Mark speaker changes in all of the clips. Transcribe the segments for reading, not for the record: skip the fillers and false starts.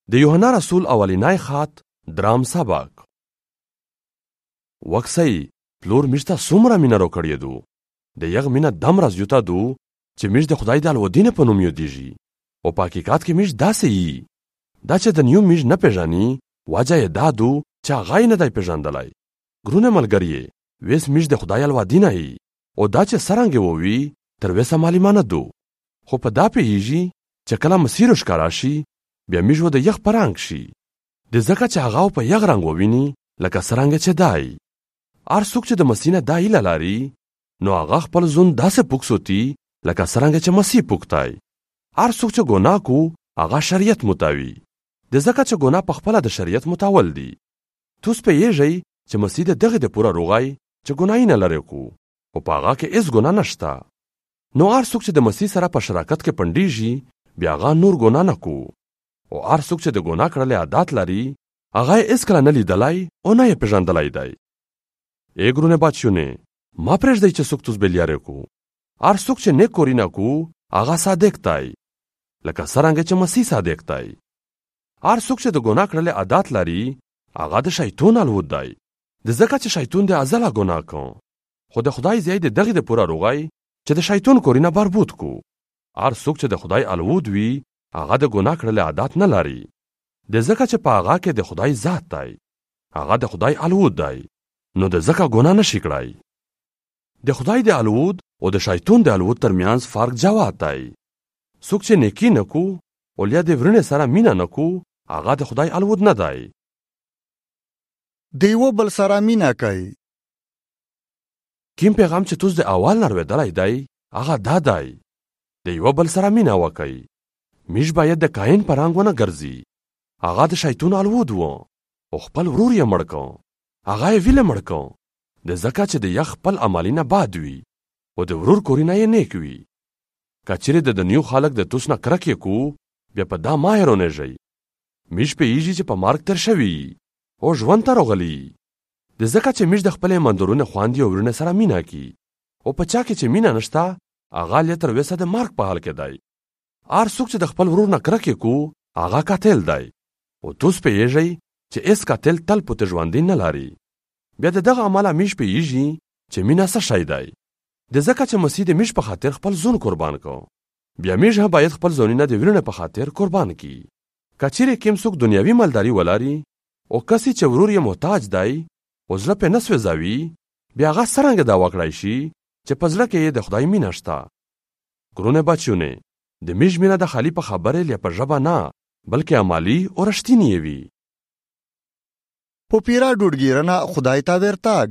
Speaker 1: د یوحنا رسول اولینای خط درام سبق. وکسي پلور مشته څومره مینه راکړې دو د یغ مینه دمره زیاته دو چې مش د خدای د الودینه په نوم یادېږي او په حقیقت کې مش داسې یي دا چې د نیو مش نه پیژني وجه یې دا دو چې هغه نه دی پیژندلی. ګرونه ملګریې ویس مش د خدای الودینه یي او دا چې څرنګه ووي تر وسه معلومانه دو خو په دا پیږي چې کله مسیر ښکارا شي بیا میژو د یخ پرنګ شي د ځکه چې هغه په یغ رنګ وویني لکه څرنګه چې دای ار څوک چې د مسینه دای لاري نو هغه خپل ځون داسې پوکسوتی لکه څرنګه چې مسیح پوکتای. ار څوک چې ګناه کو هغه شریعت متاوي د ځکه چې ګناه په خپل د شریعت متاول دي. توس په یېږي چې مسیح دغه د پوره روغای چې ګناه نه لري کو او په هغه کې هیڅ ګناه نشته. نو ار څوک چې د مسیح سره په شراکت کې پندېږي بیا هغه نور ګناه نه کو او ار څوک چې د ګناه کړلې عادت لري هغه هیڅ کله نه لیدلای او نه یې پیژندلای دی. ګرونه بچونه ما پرېږدئ چې څوک توس بلیاره کو ار څوک چې نیک کورینه کو هغه صادق دی لکه څرنګه چې مسیح صادق دی. ار څوک چې د ګناه کړلې عادت لري هغه د شیطان الود دی د ځکه چې شیطان د ازله ګناه کو خو د خدای زیاده دغه د پوره روغای چې د شیطان کورینه بربود کو. ار څوک چې د خدای الود وي هغه د ګناه کړلې عادت نه لري د ځکه چې په هغه کې د خدای ذات دی هغه د خدای الود دی نو د ځکه ګناه نشي کړای. د خدای د الود او د شیطان د الود ترمنځ فرق جوات دی. څوک چې نیکی نه کو او لیا د ورنه سره مینا نه کو هغه د خدای الود نه دی.
Speaker 2: دیو بل سره مینا کوي.
Speaker 1: کوم پیغام چې توس د اول نرویدلای دی هغه دا دی دیو بل سره مینا وکي. میش باید د کاین پرنګ ونه ګرځي هغه د شیطان الود و او خپل ورور یې مړ کو هغه یې ویل مړ کو د ځکه چې د یخ خپل عملینه باد وي او د ورور کورینه یې نیک وي. کچره د دنیو خلک د توس نه کرکې کو بیا په دا ماهرونه ژي میش په ایږي چې په مارک تر شوی او ژوند ته راغلی د ځکه چې میش د خپل مندرونه خواندي او ورنه سره مینا کی او په چا کې چې مینا نشتا هغه لتر وسه د مارک په حال کې دی. ار څوک چې د خپل ورور نه کرکې کو هغه قاتل دی او توس په ایږي چې اس قاتل تل په ژوند نه لري. بیا دغه عمله میش په ایږي چې مینا څه شي دی د ځکه چې مسیح د میش په خاطر خپل ځون قربان کو بیا میش هم باید خپل ځونینه د ورنه په خاطر قربان کی. کچېره کوم څوک دنیوي مالداري ولاري او کسي چې ورور یې محتاج دی او زړه په نسو زاوي بیا هغه څرنګه دا وکړای شي چې په زړه کې د خدای مینه شته. ګرونه بچونه د میش مینه د خالی په خبره لیا په ژبه نه بلکې عملی او رښتینی وي.
Speaker 2: په پیرا ډوډګیرنه خدای ته ورتاګ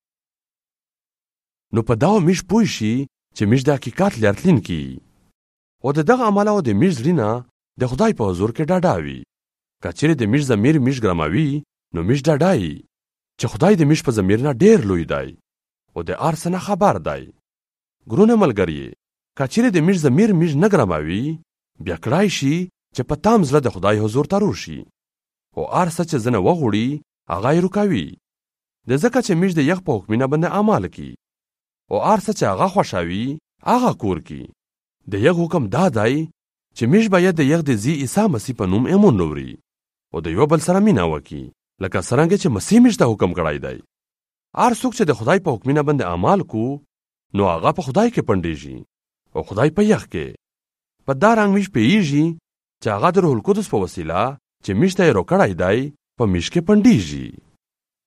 Speaker 1: نو په داو میش پوه شي چې میش د حقیقت لرتلین کی او دغه عمله او د میش رینا د خدای په حضور کې ډاډاوي. کچېره د میش ضمیر میش ګرماوي نو میش ډاډای چې خدای د میش په ضمیر نه ډیر لوی دی او د ارسنه خبر دی. ګرونه ملګری کچېره د میش ضمیر میش نه ګرماوي بیا کړای شي چې په تام زړه د خدای حضور ته روشي او ارسه چې زنه وغوړي هغه یې رکاوي د ځکه چې میش د یخ په حکمینه باندې عمل کی او ارسه چې هغه خوشاوي هغه کور کی. د یغ حکم دا دی چې میش باید د یغ د زی عیسی مسیح په نوم ایمون لوري او د یو بل سره مینا وکي لکه څرنګه چې مسیح میش ته حکم کړای دی. ار څوک چې د خدای په حکمینه باندې عمل کو نو هغه په خدای کې پندېږي او خدای په یغ کې په دا رنګ میش پیږي چې هغه د روح القدس په وسیله چې میش ته یې روکړای دی په میش کې پندېږي.